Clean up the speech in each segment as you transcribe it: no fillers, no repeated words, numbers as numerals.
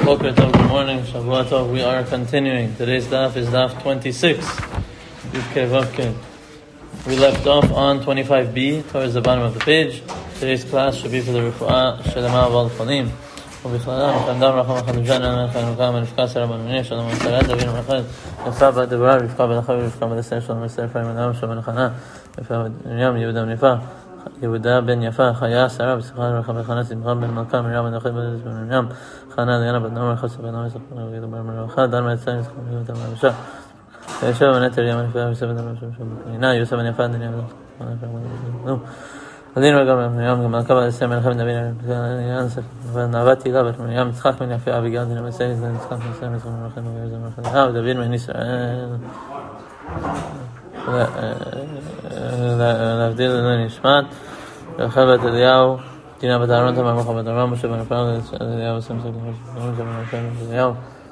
Boker Tov, good morning, Shavua Tov. We are continuing. Today's daf is daf 26. We left off on 25b, towards the bottom of the page. Today's class should be for the Refuah Shelema Val Cholim. ובכללם, חמדם רחם החדושן, חנוכה מנפקה סרע בנוני, שלום וסרד, דוד מרחד, יפה בת דברה, רבקה בת אחר, רבקה בת עשר, שלום וסר, פרים אדם, שלום נחנה, יפה בת מרים, יהודה מניפה, יהודה בן יפה, חיה, שרה, בשמחה רחם וחנה, שמחה בן מלכה, מרים, בן אחת, בן מרים, חנה, דיאנה, בת נאמר, חסה, בן נאמר, ספר, ודבר מרווחה, דר מעצה, נזכר, יהודה מרוושה, ישב ונתר, ים הנפקה, יוסף בן נאמר, יוסף בן יפה, דניה, הדין וגם מרים, גם מלכה בת עשר, מלכה בן דוד, ונאוות תהילה בת מרים, יצחק בן יפה, אביגל, דין המסעד, יצחק בן יפה, יצחק בן יפה, יצחק בן יפה, ודוד בן ישראל, להבדיל לנשמת, רחל בת אליהו, דינה בת אהרון, תמר מלכה בת אברהם, משה בן אפרים, אליהו, סמסק, אליהו,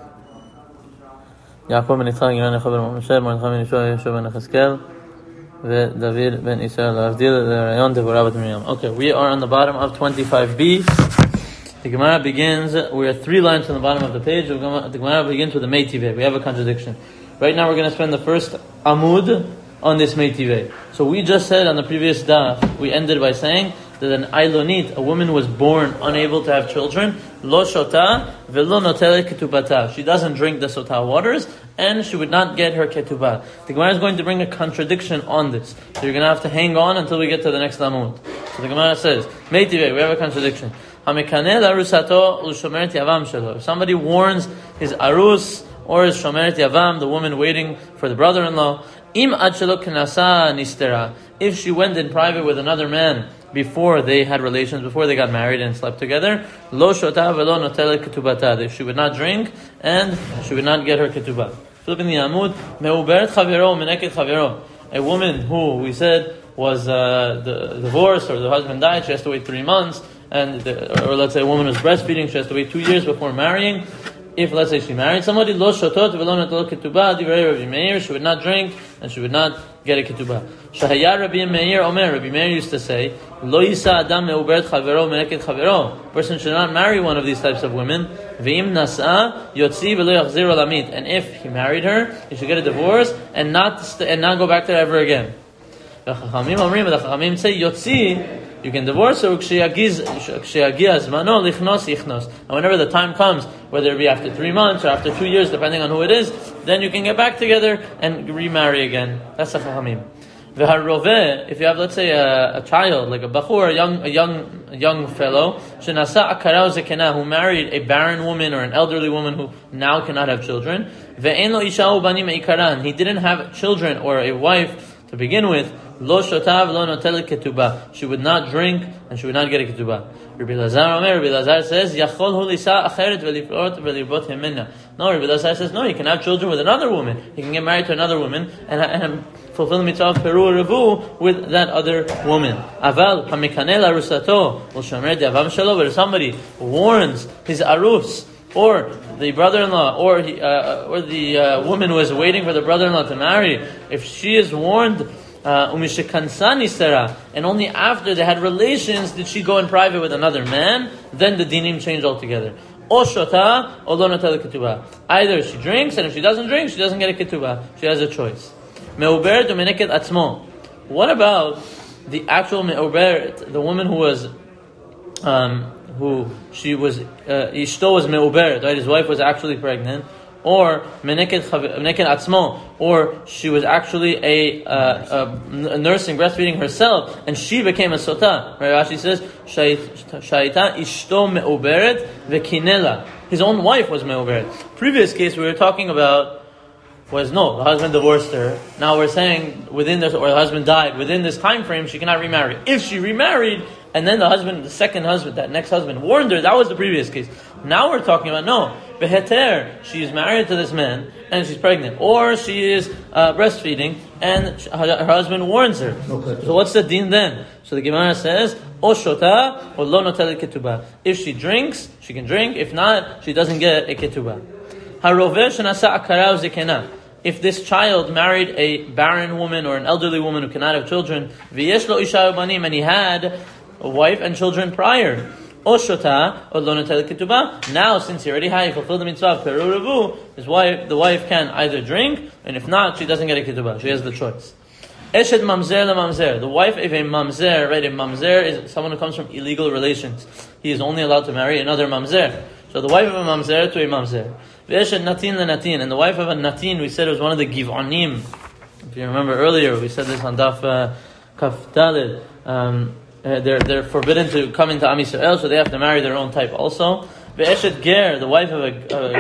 יעקב בן יצחק, גרן יעקב בן משה, מרדכי בן ישוע, ישוע בן יחזקאל, David ben Israel Avdil Rayon Devorah bat Miriam. Okay, we are on the bottom of 25b. The Gemara begins, we are 3 lines from the bottom of the page. The Gemara begins with the Meitiveh. We have a contradiction. Right now we're going to spend the first Amud on this Meitiveh. So we just said on the previous daf, we ended by saying that an Ailonit, a woman was born unable to have children, Lo Shota Velo Notele Ketubata. She doesn't drink the Sotah waters, and she would not get her ketubah. The Gemara is going to bring a contradiction on this. So you're going to have to hang on until we get to the next Amud. So the Gemara says, Meitiveh, we have a contradiction. If somebody warns his arus or his shomeret yavam, the woman waiting for the brother-in-law, if she went in private with another man before they had relations, before they got married and slept together, lo shota velo notelet ketubata. She would not drink and she would not get her ketubah. Flipping the Amud, me'uberet chavero meneket chavero. A woman who we said was divorced or the husband died, she has to wait 3 months, or let's say a woman was breastfeeding, she has to wait 2 years before marrying. If, let's say, she married somebody, lo shotot velo notelet ketubah, divrei Rabbi Meir, she would not drink and she would not get a ketubah. Shahaya Rabbi Meir Omer, Rabbi Meir used to say, Lo yisa adam me'uberet chavero meneket chavero. Person should not marry one of these types of women. Ve'im nasa yotzi velo yachzir olamit. And if he married her, he should get a divorce and not go back to her ever again. The Chachamim Omrim, the Chachamim say yotzi. You can divorce her, and whenever the time comes, whether it be after 3 months or after 2 years, depending on who it is, then you can get back together and remarry again. That's the Chachamim. If you have, let's say, a child, like a bachur, a young fellow, who married a barren woman or an elderly woman who now cannot have children, he didn't have children or a wife to begin with, lo shotav lo notelet ketubah. She would not drink and she would not get a ketubah. Rabbi Lazar says, Yachol hu lisa acheret velibot hemena. No, Rabbi Lazar says, no, he can have children with another woman. He can get married to another woman and fulfill the mitzvah of peru revu with that other woman. Aval hamikaneh larusato l'shomer diavam shelo. But if somebody warns his arus, or the brother-in-law, or the woman who is waiting for the brother-in-law to marry, if she is warned, and only after they had relations did she go in private with another man, then the dinim change altogether. Either she drinks, and if she doesn't drink, she doesn't get a ketubah. She has a choice. What about the actual me'uberet, the woman who was Ishto was me'uberet, right? His wife was actually pregnant, or meneket atzmo, or she was actually a nursing, breastfeeding herself, and she became a sotah. Right? Rashi says, Shaita ishto me'uberet vekinela. His own wife was me'uberet. Previous case we were talking about was the husband divorced her. Now we're saying within this, or the husband died, within this time frame she cannot remarry. If she remarried, and then the second husband, that next husband warned her, that was the previous case. Now we're talking about, beheter, she is married to this man, and she's pregnant. Or she is breastfeeding, and her husband warns her. Okay. So what's the din then? So the Gemara says, O shota, or lo notelet ketubah. If she drinks, she can drink. If not, she doesn't get a ketubah. Haroveh shenasa akara zekena. If this child married a barren woman or an elderly woman who cannot have children, v'yesh lo isha ubanim, and he had a wife and children prior, O shota, or lo notel ketubah. Now, since he already had fulfilled the mitzvah of peru revu, the wife can either drink, and if not, she doesn't get a ketubah. She has the choice. Eshet mamzer la mamzer. The wife of a mamzer, right? A mamzer is someone who comes from illegal relations. He is only allowed to marry another mamzer. So the wife of a mamzer to a mamzer. Ve'eshet natin la natin. And the wife of a natin, we said, was one of the giv'anim. If you remember earlier, we said this on Daf Kaf Daled. They're forbidden to come into Am Yisrael, so they have to marry their own type also. Ve'eshet ger, the wife of a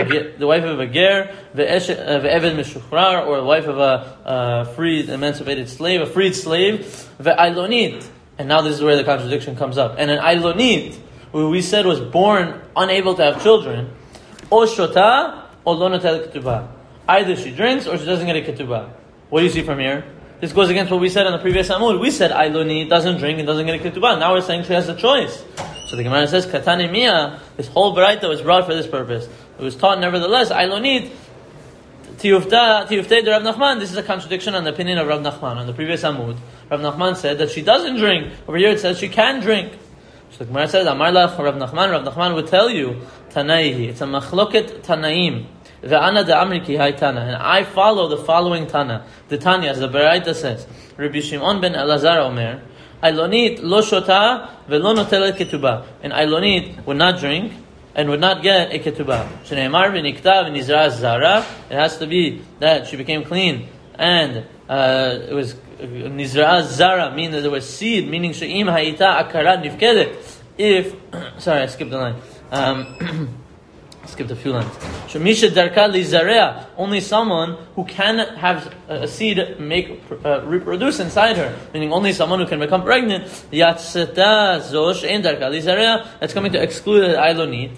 ger, ve'eved mishuchrar, or the wife of a freed, emancipated slave, a freed slave. Ve'ailonit, and now this is where the contradiction comes up. And an ailonit, who we said was born unable to have children, o shota, o lo notel ketubah. Either she drinks or she doesn't get a ketubah. What do you see from here? This goes against what we said on the previous Amud. We said Ailoni doesn't drink and doesn't get a ketubah. Now we're saying she has a choice. So the Gemara says, Katani Mia, this whole Baraita was brought for this purpose. It was taught nevertheless, Ailonit, Tiyuftei de Rav Nachman. This is a contradiction on the opinion of Rav Nachman. On the previous Amud, Rav Nachman said that she doesn't drink. Over here it says she can drink. So the Gemara says, Amar lach Rav Nachman. Rav Nachman would tell you, Tanaihi. It's a machloket Tanaim. Ve'ana de Amriki hay Tana. And I follow the following Tana. The Tanya, as the Baraita says, Rabbi Shimon ben Elazar Omer, Ailonit lo shota ve'lo notelet ketubah. And Ailonit would not drink and would not get a ketubah. Shneimar v'nikta v'nizra zara. It has to be that she became clean and it was nizra zara, meaning that there was seed, meaning she'im hayita akara nifkedet. If, sorry, I skipped the line. Skipped a few lines. Shemisha darka lizarea, only someone who can have a seed reproduce inside her, meaning only someone who can become pregnant. Yatseta zosh ein darka lizarea. That's coming to exclude the Ailonit,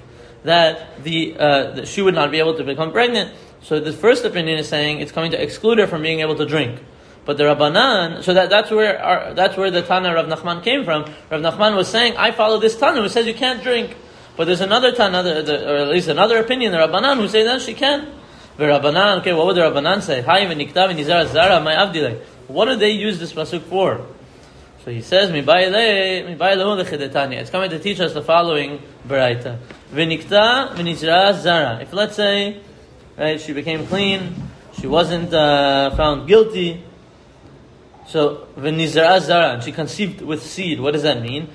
that she would not be able to become pregnant. So the first opinion is saying it's coming to exclude her from being able to drink. But the Rabbanan, so that's where the Tana Rav Nachman came from. Rav Nachman was saying, I follow this Tana who says you can't drink. But there's another Tana, or at least another opinion, the Rabbanan, who say that she can. The Rabbanan, okay, what would the Rabbanan say? What do they use this pasuk for? So he says, it's coming to teach us the following Baraita. If let's say, right, she became clean, she wasn't found guilty, so v'nizra zara, and she conceived with seed. What does that mean?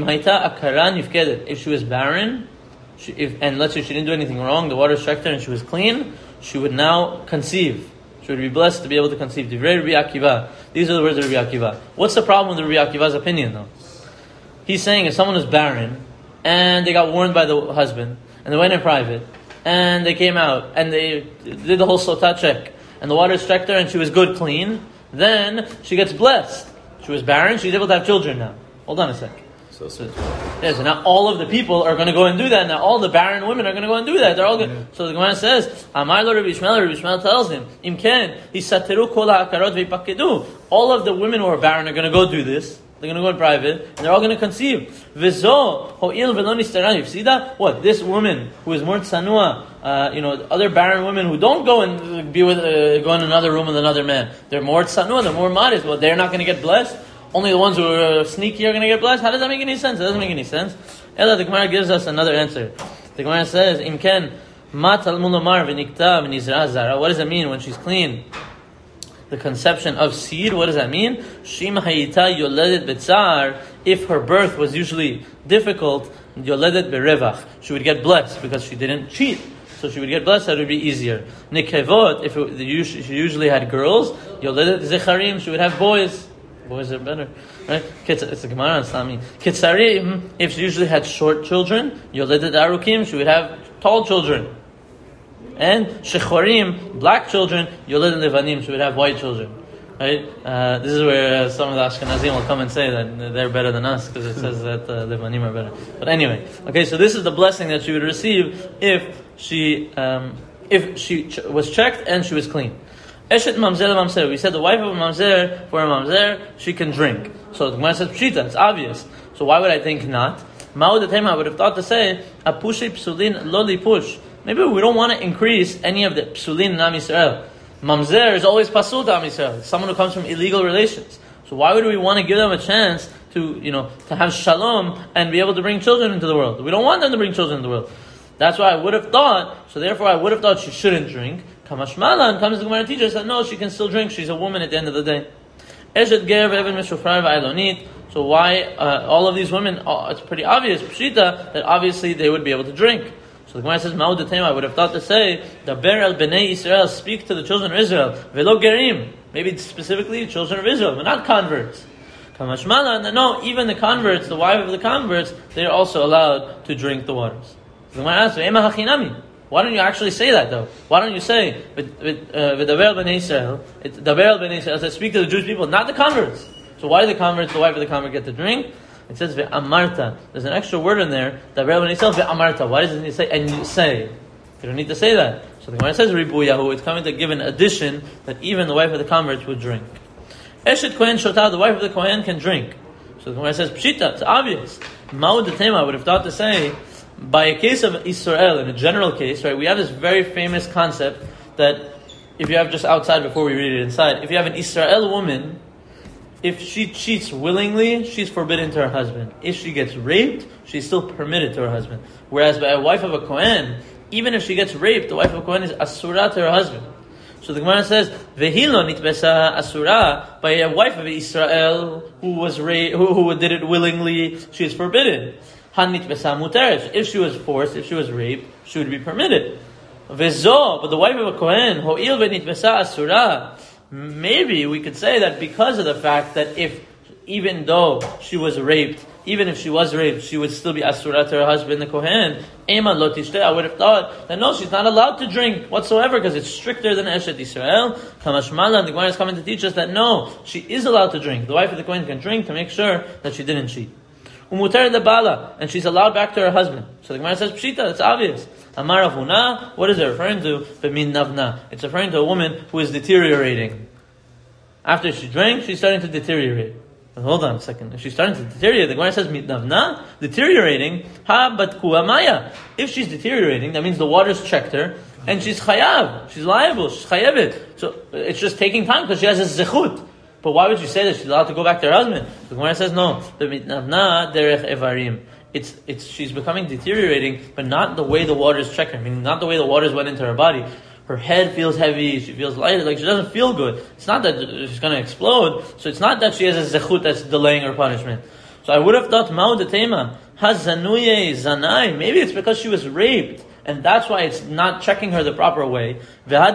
If she was barren, and let's say she didn't do anything wrong, the water struck her and she was clean, she would now conceive. She would be blessed to be able to conceive. Divrei Rabbi Akiva. These are the words of Rabbi Akiva. What's the problem with Rabbi Akiva's opinion, though? He's saying if someone was barren and they got warned by the husband and they went in private and they came out and they did the whole sotah check and the water struck her and she was good, clean, then she gets blessed. She was barren, she's able to have children now. Hold on a sec. So now all of the people are going to go and do that. Now all the barren women are going to go and do that. They're all going. So the Gemara says, Amar lo Rabbi Yishmael tells him, Imken, hisateru kol ha'akarot ve'yipakedu. All of the women who are barren are going to go do this. They're going to go in private, and they're all going to conceive. Vizo ho'il v'lo nistarani. See that? What? This woman who is more tsanua, other barren women who don't go and be with, go in another room with another man. They're more tsanua, they're more modest. Well, they're not going to get blessed. Only the ones who are sneaky are going to get blessed. How does that make any sense? It doesn't make any sense. Ella, the Gemara gives us another answer. The Gemara says, Imken, ma talmud lomar v'nikta v'nizra zara. What does it mean when she's clean? The conception of seed, what does that mean? Shim hayita yoledet betzar. If her birth was usually difficult, yoledet berevach. She would get blessed because she didn't cheat. So she would get blessed, that would be easier. Nikevot, she usually had girls, yoledet zecharim, she would have boys. Boys are better, right? It's a Gemara on Islami. Kitzarim, if she usually had short children, yoledet arukim, she would have tall children. And shechorim, black children, yoledet levanim, she would have white children. Right? This is where some of the Ashkenazim will come and say that they're better than us because it says that levanim are better. But anyway, okay, so this is the blessing that she would receive if she was checked and she was clean. Eshet mamzer mamzer. We said the wife of a mamzer, for a mamzer, she can drink. So the Gemara says pshita, it's obvious. So why would I think not? Ma'od tema, I would have thought to say, apushi psulin lo lipush. Maybe we don't want to increase any of the psulin in Am Yisrael. Mamzer is always pasul to Am Yisrael. Someone who comes from illegal relations. So why would we want to give them a chance to have shalom and be able to bring children into the world. We don't want them to bring children into the world. That's why I would have thought. So therefore, I would have thought she shouldn't drink. Kamashmala, and comes the Gemara teacher said no, she can still drink. She's a woman at the end of the day. Eshet ger ve'even mishufrar v'ailonit. So why all of these women? It's pretty obvious, pshita, that obviously they would be able to drink. So the Gemara says, Ma'ud Tema, I would have thought to say, Daber el bnei Israel, speak to the children of Israel, velo gerim, maybe specifically children of Israel, but not converts. Kamashmala, and no, even the converts, the wife of the converts, they are also allowed to drink the waters. So the Gemara asks, Ema hachinami. Why don't you actually say that though? Why don't you say, Daber el bnei Israel, Daber el bnei Israel, speak to the Jewish people, not the converts. So why do the converts, the wife of the convert, get to drink? It says ve'amarta. There's an extra word in there. Daber b'nei Israel ve'amarta. Why doesn't it say and you say? You don't need to say that. So the Gemara says ribuyahu. It's coming to give an addition that even the wife of the converts would drink. Eshet kohen shota. The wife of the kohen can drink. So the Gemara says pshita. It's obvious. Ma'ud detema. I would have thought to say by a case of Israel, in a general case, right? We have this very famous concept that if you have just outside before we read it inside, if you have an Israel woman. If she cheats willingly, she's forbidden to her husband. If she gets raped, she's still permitted to her husband. Whereas by a wife of a Kohen, even if she gets raped, the wife of a Kohen is asura to her husband. So the Gemara says, "Vehilo nitbesa asura." By a wife of Israel who was raped, who did it willingly, she is forbidden. Han nitbesa muteres. If she was forced, if she was raped, she would be permitted. Vezo, but the wife of a Kohen, ho'il venitbesa asura. Maybe we could say that because of the fact that even though she was raped, even if she was raped, she would still be asura to her husband, the Kohen. Ema lo tishteh. I would have thought that no, she's not allowed to drink whatsoever because it's stricter than Eshet Israel. Kamashmala, and the Gemara is coming to teach us that no, she is allowed to drink. The wife of the Kohen can drink to make sure that she didn't cheat. Umuter de bala, and she's allowed back to her husband. So the Gemara says pshita. It's obvious. Amar Avuna, what is it referring to? B'min navna. It's referring to a woman who is deteriorating. After she drank, she's starting to deteriorate. But hold on a second. If she's starting to deteriorate, the Gemara says mit navna, deteriorating. Ha bat kuamaya. If she's deteriorating, that means the waters checked her, and she's chayav. She's liable. She's chayavet. So it's just taking time because she has a zechut. But why would you say that she's allowed to go back to her husband? The Gemara says no. Mit navna derech evarim. It's she's becoming deteriorating, but not the way the waters check her. Meaning not the way the waters went into her body. Her head feels heavy, she feels light, like she doesn't feel good. It's not that she's going to explode, so it's not that she has a zechut that's delaying her punishment. So I would have thought, Ma'ud Tema, Hazanuye Zanai, maybe it's because she was raped, and that's why it's not checking her the proper way. Why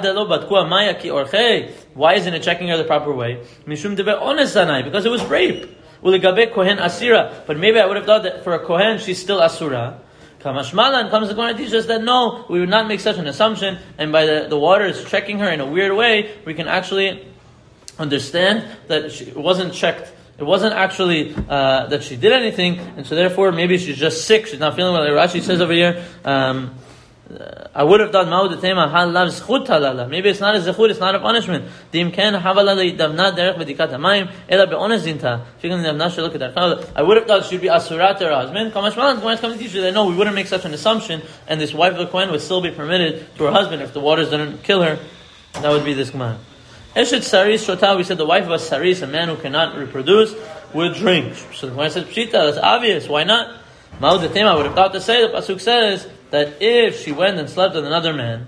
isn't it checking her the proper way? Mishum debe ones Zanai, because it was rape. Uligabe kohen asira, but maybe I would have thought that for a kohen she's still asura. Kamashmala, and comes the Gemara teaches us that no, we would not make such an assumption, and by the water is checking her in a weird way, we can actually understand that it wasn't checked. It wasn't actually that she did anything, and so therefore maybe she's just sick. She's not feeling well. Rashi says over here. I would have thought Ma'ud Tema halav zchut halala. Maybe it's not a zechut, it's not a punishment. Dim ken havala leidavna derech bedikat hamayim ela be'onez zinta. I would have thought she'd be asura to her husband. Kamashmalan, the Gemara is coming to teach you that no, we wouldn't make such an assumption, and this wife of the Kohen would still be permitted to her husband if the waters didn't kill her. That would be this Gemara. Eshet saris shota. We said the wife of a saris, a man who cannot reproduce, would drink. So the Gemara says pshita. That's obvious. Why not? Ma'ud Tema, I would have thought to say the pasuk says that if she went and slept with another man,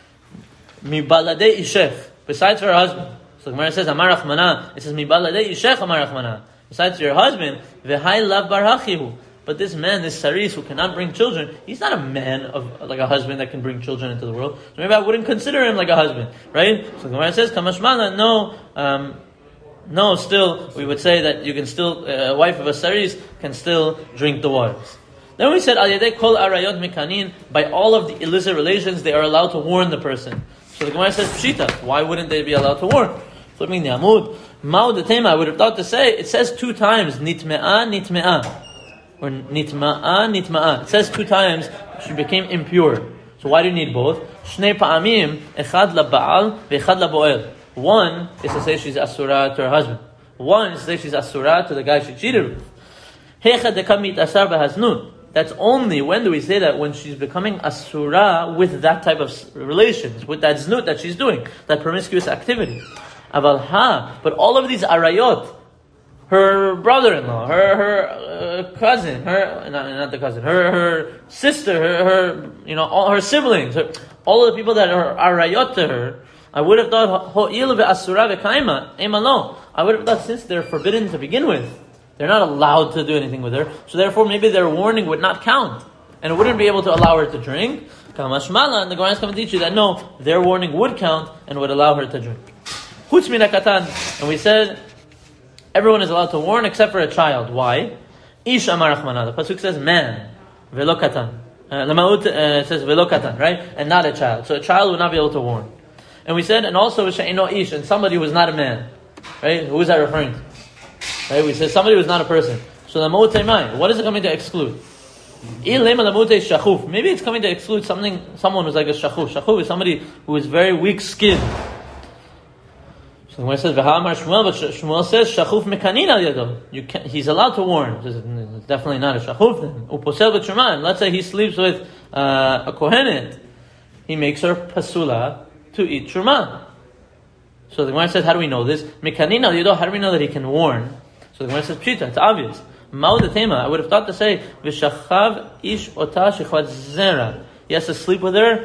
mibalade ishech, besides her husband. So the Gemara says, Amar Rachmana, it says, mibalade ishech Amar Rachmana, besides your husband, v'hai lav barhachihu. But this man, this saris who cannot bring children, he's not a man of like a husband that can bring children into the world. So maybe I wouldn't consider him like a husband, right? So the Gemara says, Kamashmana, no, still, we would say that you can still, a wife of a saris can still drink the waters. Then we said, Al yadei kol arayot mikanin, by all of the illicit relations, they are allowed to warn the person. So the Gemara says, Pshita, why wouldn't they be allowed to warn? Flipping the Amud, Ma'ud Tema, I would have thought to say, it says 2 times, nitme'a, nitme'a, or nitma'a, nitma'a. It says 2 times, she became impure. So why do you need both? Shnei pa'amim, echad laba'al, ve'echad labo'el. One is to say she's asura to her husband. One is to say she's asura to the guy she cheated with. Hechad dekamit asar b'haznun. That's only, when do we say that? When she's becoming asura with that type of relations, with that znut that she's doing, that promiscuous activity. Aval ha, but all of these arayot, her brother-in-law, her cousin, not the cousin, her sister, her all her siblings, all of the people that are rayot to her. I would have thought ho'il ve'asura ve'kaima emalo. I would have thought since they're forbidden to begin with, they're not allowed to do anything with her. So therefore, maybe their warning would not count, and it wouldn't be able to allow her to drink. Kamashmala, and the Gemara is coming to teach you that no, their warning would count and would allow her to drink. Chutz min hakatan, and we said everyone is allowed to warn except for a child. Why? Ish amar Rachmana. The pasuk says man, velo katan. It says velo katan, right? And not a child. So a child would not be able to warn. And we said, and also she'eino ish, and somebody who is not a man, right? Who is that referring to? Right? We said somebody who is not a person. So the mo'utai, what is it coming to exclude? Maybe it's coming to exclude someone who's like a shachuf. Shachuf is somebody who is very weak-skinned. So when it says V'ha'amar Shmuel, but Shmuel says shachuf mekanin al yado. He's allowed to warn. It's definitely not a shachuf then. Uposel b'truma. Let's say he sleeps with a kohenet. He makes her pasula to eat truma. So the Gemara says, how do we know this? Mekanin al yado. How do we know that he can warn? So the Gemara says pshita. It's obvious. I would have thought to say V'shachav ish ota shechvat zera. He has to sleep with her,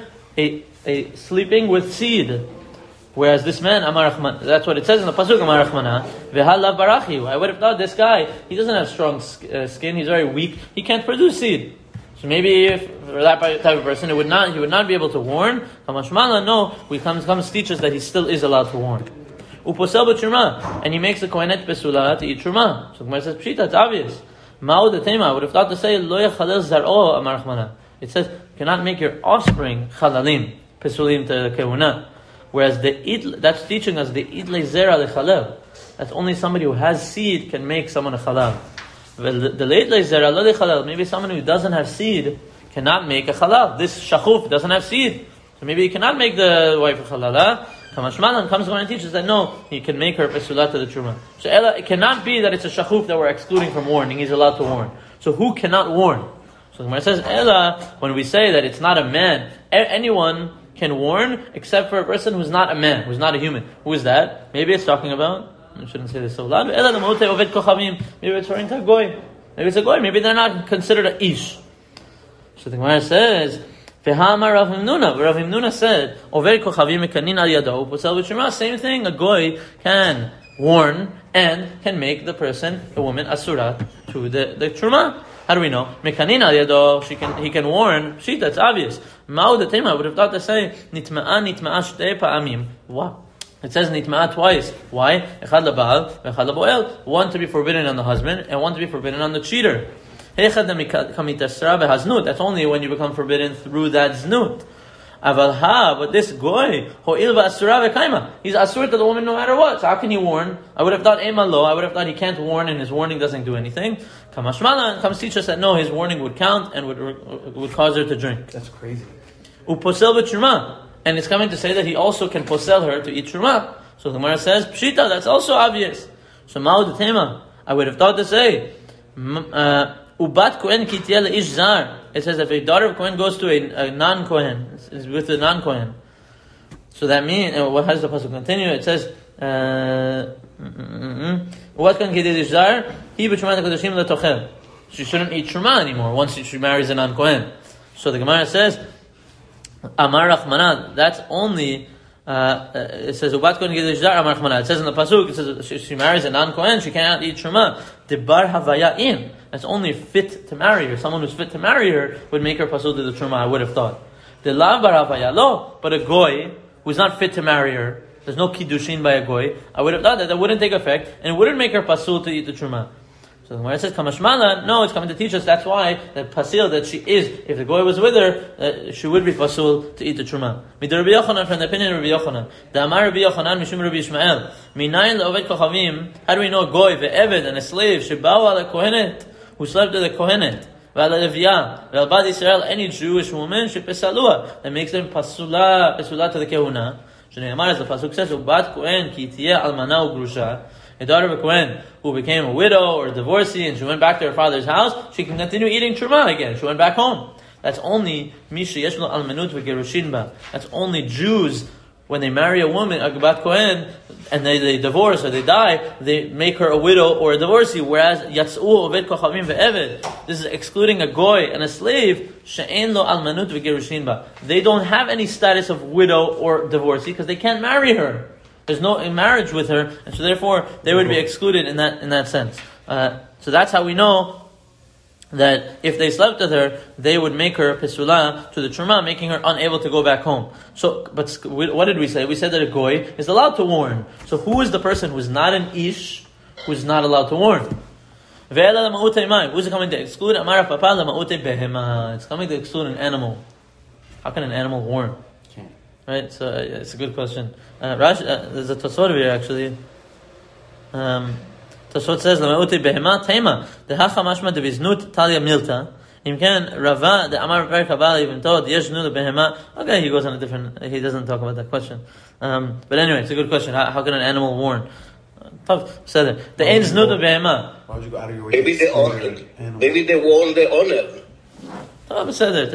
a sleeping with seed. Whereas this man, Amar Rachman, that's what it says in the pasuk, Amar Rachmana, V'halav barachi. I would have thought this guy, he doesn't have strong skin, he's very weak, he can't produce seed. So maybe if for that type of person, he would not be able to warn. Kamashmala, no, he comes teach us that he still is allowed to warn. Uposel b'truma, and he makes the kohenet besula to eat truma. So Gemara says, pshita, it's obvious. Ma'u the tema, I would have thought to say, lo yachalel zar'o amar Rachmana. It says, cannot make your offspring chalalim, pesulim to kehuna. Whereas that's teaching us the idle zera lechalel. That's only somebody who has seed can make someone a halal. The late zera lo lechalel. Maybe someone who doesn't have seed cannot make a halal. This shachuf doesn't have seed, so maybe he cannot make the wife a halal. Kamashmalan comes along and teaches that no, he can make her pesulah to the truma. So it cannot be that it's a shachuf that we're excluding from warning. He's allowed to warn. So who cannot warn? So the Gemara says, Ella, when we say that it's not a man, anyone can warn except for a person who's not a man, who's not a human. Who is that? Maybe it's talking about, I shouldn't say this so loud, Ella the mote oved kochavim. Maybe it's referring to a goy. Maybe it's a goy. Maybe they're not considered a ish. So the Gemara says, V'ha'amar Rav Himnuna. Rav Himnuna said, "Over kochavim mekanin al yado posel b'truma." Same thing. A goy can warn and can make the person, the woman, asurat to the truma. How do we know? Mekanin al yado. He can warn. Shita. It's obvious. Ma'u the tema. I would have thought to say nitma'a shtei pa'amim. What? It says nitma'a twice. Why? Echad labal, echad laboel. One to be forbidden on the husband, and one to be forbidden on the cheater. That's only when you become forbidden through that znut. But this goy, he's asur to the woman no matter what. So how can he warn? I would have thought emalo. I would have thought he can't warn, and his warning doesn't do anything. Kamashmala comes teach us that no, his warning would count and would cause her to drink. That's crazy. Uposel b'truma, and it's coming to say that he also can posel her to eat truma. So the Gemara says pshita. That's also obvious. So ma'u the tema. I would have thought to say. Ubat Kohen kitiyah leish zar. It says if a daughter of Kohen goes to a non-Kohen, is with a non-Kohen. So that means, what has the pasuk continue? It says, Ubat Kohen kitiyah leish zar. He b'truma kodeshim letochel. She shouldn't eat truma anymore once she marries a non-Kohen. So the Gemara says, Amar Rachmana. That's only. It says Ubat Kohen kitiyah leish zar. Amar Rachmana. It says in the pasuk, it says she marries a non-Kohen, she cannot eat truma. Debar havaya im. That's only fit to marry her. Someone who's fit to marry her would make her pasul to the truma, I would have thought. The lav baravaya lo, but a goy who's not fit to marry her, there's no kiddushin by a goy, I would have thought that wouldn't take effect and it wouldn't make her pasul to eat the truma. So when it says kamashmala, no, it's coming to teach us that's why that pasil that she is, if the goy was with her, she would be pasul to eat the truma. Midar Rabbi Yochanan, from the opinion of Rabbi Yochanan, the Amar Rabbi Yochanan mishum Rabbi Yishmael, minayin le'oved kochavim. How do we know a goy, ve'eved, and a slave, sheba'u ala kohenet, who slept with a kohenet, ve'ala leviyah, ve'al Israel, any Jewish woman, shepesalua, that makes them pasula to the kehuna. Shneimar, as the pasuk says, ubat kohen ki tiyeh almana u'grusha. A daughter of a Kohen who became a widow or a divorcee and she went back to her father's house, she can continue eating truma again. She went back home. That's only misha yeshlo almanut v'gerushin ba. That's only Jews when they marry a woman, a Bat Kohen, and they divorce or they die, they make her a widow or a divorcee. Whereas Yatz'u Oved Kochavim ve'Eved, this is excluding a goy and a slave. She'en lo almanut v'gerushin ba. They don't have any status of widow or divorcee because they can't marry her. There's no marriage with her, and so therefore they would be excluded in that sense. So that's how we know that if they slept with her, they would make her Pesula to the Truma, making her unable to go back home. So, but what did we say? We said that a goy is allowed to warn. So who is the person who is not an ish, who is not allowed to warn? Who's it coming to exclude? It's coming to exclude an animal. How can an animal warn? Right? So it's a good question. There's a Tosfot here actually. Tosfot says, "Lamauti behema tema dehacha mashma deviznut talia milta." Imkan Rava the Amar Perek Habal even told yesh nu behema. Okay, he goes on a different. He doesn't talk about that question. But anyway, it's a good question. How can an animal warn? Tough said it. The ein znu behema. Why would you go out of your way? Maybe they warn the owner. I said it.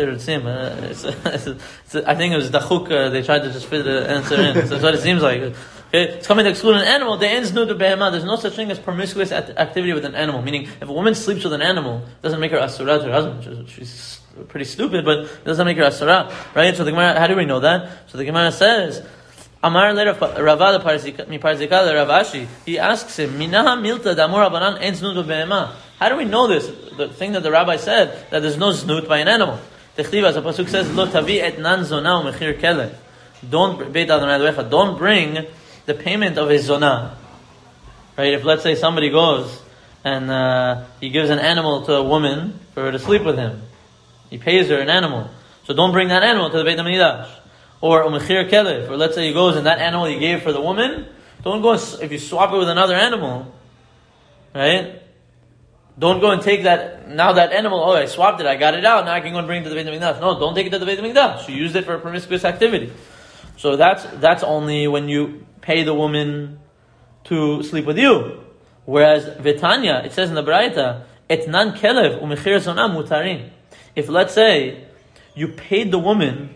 I think it was Dachuk. They tried to just fit the answer in. So that's what it seems like. Okay, it's coming to exclude an animal. There's no such thing as promiscuous activity with an animal. Meaning, if a woman sleeps with an animal, it doesn't make her asura to her husband. She's pretty stupid, but it doesn't make her asura, right? So the Gemara, how do we know that? So the Gemara says, Amar le Rava mi Parzika le Ravashi. He asks him, Minaha milta damur abanan en znut behema. How do we know this? The thing that the rabbi said, that there's no znut by an animal. Techtiv, as the pasuk says, Lo tavi et nan zona u'mechir kele. Don't bring the payment of his zonah. Right? If let's say somebody goes and he gives an animal to a woman for her to sleep with him. He pays her an animal. So don't bring that animal to the Beit HaMikdash. Or umechir kelef, or let's say he goes and that animal he gave for the woman, don't go, if you swap it with another animal, right? Don't go and take that, now that animal, I swapped it, I got it out, now I can go and bring it to the Beit HaMikdash. No, don't take it to the Beit HaMikdash. You used it for a promiscuous activity. So that's only when you pay the woman to sleep with you. Whereas Vitanya, it says in the Braita, etnan kelev umechir zonah mutarin. If let's say you paid the woman,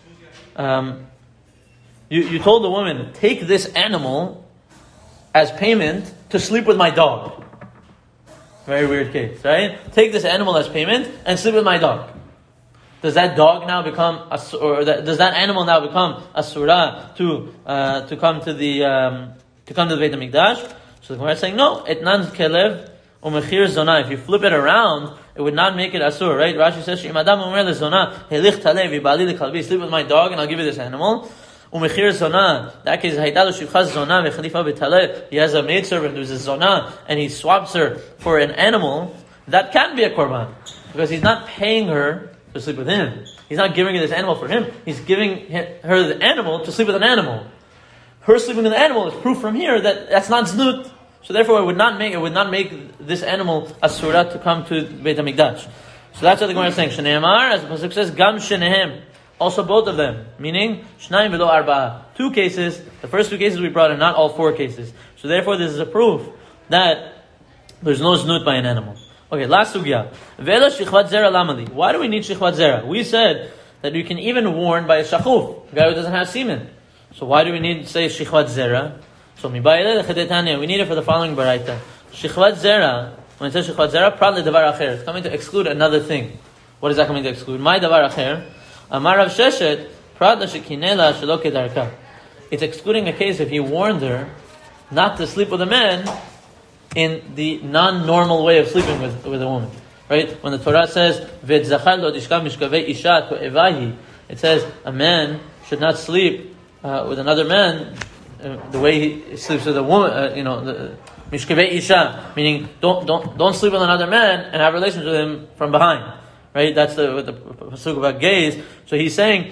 you told the woman, take this animal as payment to sleep with my dog. Very weird case, right? Take this animal as payment and sleep with my dog. Does that dog now become does that animal now become asura to come to the Beit HaMikdash? So the Gemara is saying no. Etnan kelev umechir zonah. If you flip it around, it would not make it asur, right? Rashi says, "Im adam omer lezonah helich talev v'bali lekalbi." Sleep with my dog, and I'll give you this animal. Umechir zonah. That case, haydalu shivchaz zonah v'chalifa b'talev. He has a maidservant who's a zonah, and he swaps her for an animal. That can be a korban because he's not paying her to sleep with him. He's not giving her this animal for him. He's giving her the animal to sleep with an animal. Her sleeping with an animal is proof from here that that's not znut. So therefore, it would not make this animal asura to come to Beit HaMikdash. So that's what the Gemara is saying. Shneimar, as the pasuk says, gam shenehem. Also both of them, meaning shnayim v'lo arba'a. 2 cases. The first 2 cases we brought in, not all 4 cases. So therefore, this is a proof that there's no znut by an animal. Okay, last sugya. Vela shichvat zera lamali. Why do we need shichvat zera? We said that you can even warn by a shachuf, a guy who doesn't have semen. So why do we need to say shichvat zera? So we need it for the following baraita. Shichvat zera, when it says shichvat zera, prat le davar acher. It's coming to exclude another thing. What is that coming to exclude? My davar acher. Amar Rav Sheshet, prat la shekinela shelo kedarka. It's excluding a case if he warned her not to sleep with a man in the non-normal way of sleeping with a woman. Right? When the Torah says, V'et zachar lo tishkav mishkavei isha to'evahi, it says a man should not sleep with another man the way he sleeps with a woman, mishkavei isha, meaning don't sleep with another man and have relations with him from behind. Right? That's the pasuk about gays. So he's saying,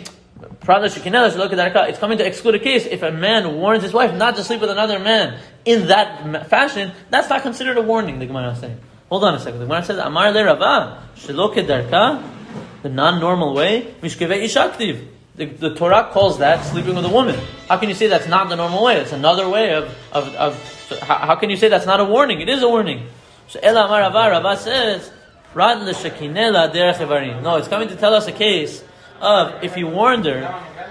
it's coming to exclude a case if a man warns his wife not to sleep with another man in that fashion. That's not considered a warning. The Gemara is saying. Hold on a second. The Gemara says, "Amar le Rava shelo kedarka," the non-normal way. Mishkevei ishaktiv. The Torah calls that sleeping with a woman. How can you say that's not the normal way? It's another way of how can you say that's not a warning? It is a warning. So Ela Amar Rava says, "Rad le shekinela derech evarim." No, it's coming to tell us a case of if he warned her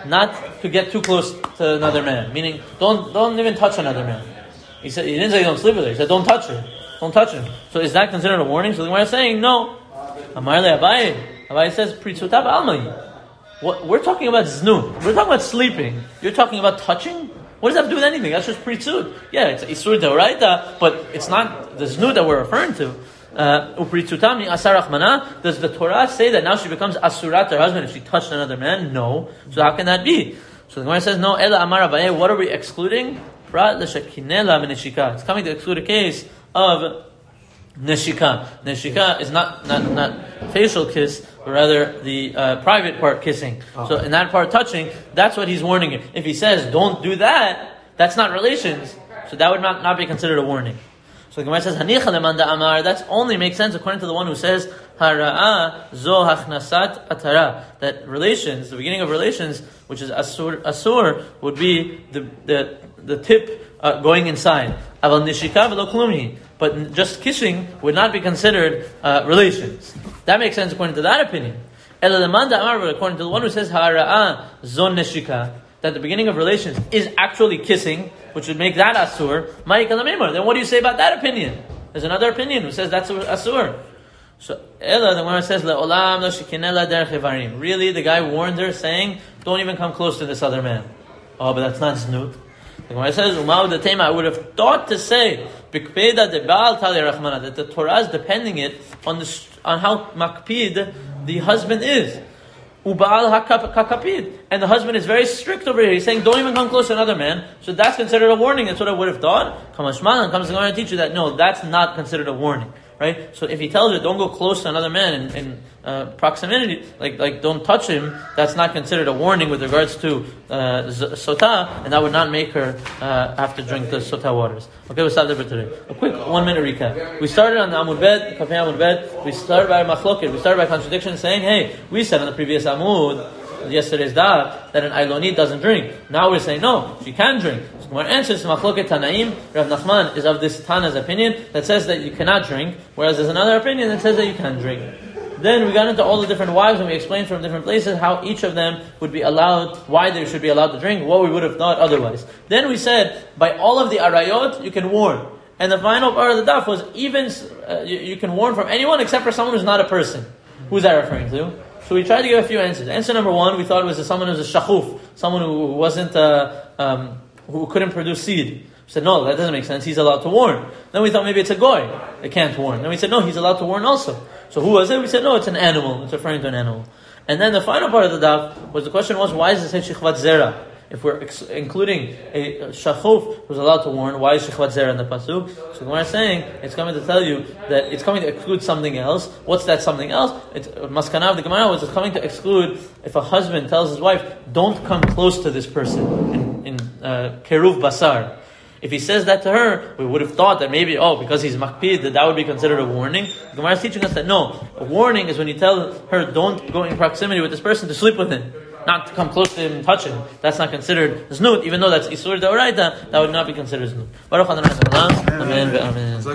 not to get too close to another man. Meaning, don't even touch another man. He didn't say don't sleep with her. He said don't touch her. Don't touch her. So is that considered a warning? So the Gemara is saying no. Amar le Abaye. Abaye says pritzuta b'almai. What we're talking about znut. We're talking about sleeping. You're talking about touching. What does that have to do with anything? That's just pritzut. Yeah, it's isur deoraita, but it's not the znut that we're referring to. Upritzutami asar achmana. Does the Torah say that now she becomes asurat her husband if she touched another man? No. So how can that be? So the Gemara says no. Ela amar Abaye. What are we excluding? Prat l'shakinela v'neshika. It's coming to exclude a case of neshika. Neshika is not facial kiss, but rather the private part kissing. So in that part touching, that's what he's warning you. If he says don't do that, that's not relations. So that would not be considered a warning. So the Gemara says hanicha lemanda amar. That's only makes sense according to the one who says hara'a zo hachnasat atara. That relations, the beginning of relations, which is asur, would be the tip going inside. Aval nishika v'lo klumi. But just kissing would not be considered relations. That makes sense according to that opinion. Ela lemanda amar, but according to the one who says hara'a zon neshika, that the beginning of relations is actually kissing, which would make that asur. Then what do you say about that opinion? There's another opinion who says that's asur. So Ela, the one says le'olam lo shikinela derech evarim. Really, the guy warned her, saying, "Don't even come close to this other man." Oh, but that's not znut. The Gemara says, I would have thought to say that the Torah is depending it on how makpid the husband is. And the husband is very strict over here. He's saying, don't even come close to another man. So that's considered a warning. That's what I would have thought. Kamashman comes going to teach you that no, that's not considered a warning. Right? So if he tells her, don't go close to another man in proximity, like don't touch him, that's not considered a warning with regards to sota, and that would not make her have to drink the sota waters. Okay, we'll stop there for today. A quick 1 minute recap. We started on the Amud Bet, Kafei Amud Bet. We started by machloket. We started by contradiction, saying, hey, we said on the previous Amud, yesterday's daf, that an Ailonit doesn't drink. Now we're saying no, she can drink. So Gemara answers Machloket Tanaim. Rav Nachman is of this Tana's opinion that says that you cannot drink, whereas there's another opinion that says that you can drink. Then we got into all the different wives and we explained from different places how each of them would be allowed, why they should be allowed to drink, what we would have thought otherwise. Then we said, by all of the arayot, you can warn. And the final part of the daf was even, you can warn from anyone except for someone who's not a person. Who's that referring to? So we tried to give a few answers. Answer number one, we thought it was someone who's a shachuf, someone who wasn't, who couldn't produce seed. We said, no, that doesn't make sense. He's allowed to warn. Then we thought maybe it's a goy. It can't warn. Then we said, no, he's allowed to warn also. So who was it? We said, no, it's an animal. It's referring to an animal. And then the final part of the daf was the question was, why does it say shichvat zera? If we're including a shachuf who's allowed to warn, why is shichvat zera in the pasuk? So the Gemara is saying it's coming to tell you that it's coming to exclude something else. What's that something else? It's maskana of the Gemara was it's coming to exclude if a husband tells his wife, "Don't come close to this person" in keruv basar. If he says that to her, we would have thought that maybe, because he's makpid, that would be considered a warning. The Gemara is teaching us that no, a warning is when you tell her, don't go in proximity with this person to sleep with him. Not to come close to him and touch him. That's not considered znut, even though that's isur deoraita, that would not be considered znut. Baruch Adonai Amen.